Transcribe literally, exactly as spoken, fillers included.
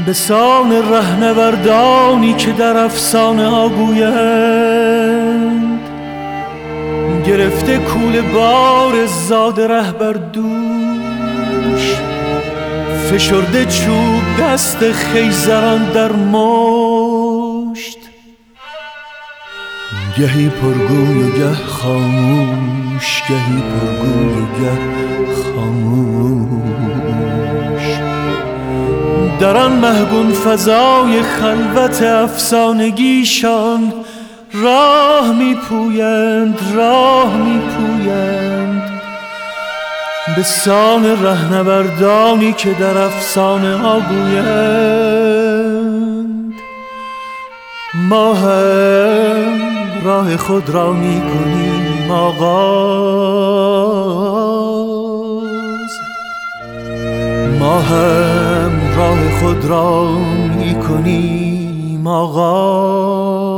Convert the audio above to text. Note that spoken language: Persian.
به سان رهنوردانی که در افسانه ها گویند، گرفته کوله بار زاد ره بر دوش، فشرده چوب دست خیزران در مشت، گهی پرگوی و گه خاموش، گهی پرگوی و گه خاموش. در آن محگون فضای خلوت افسانگیشان راه می پویند، راه می پویند به سان رهنوردانی که در افسانه ها گویند. ما هم راه خود را می کنیم آغاز، ما هم راه خود را می کنیم آغاز.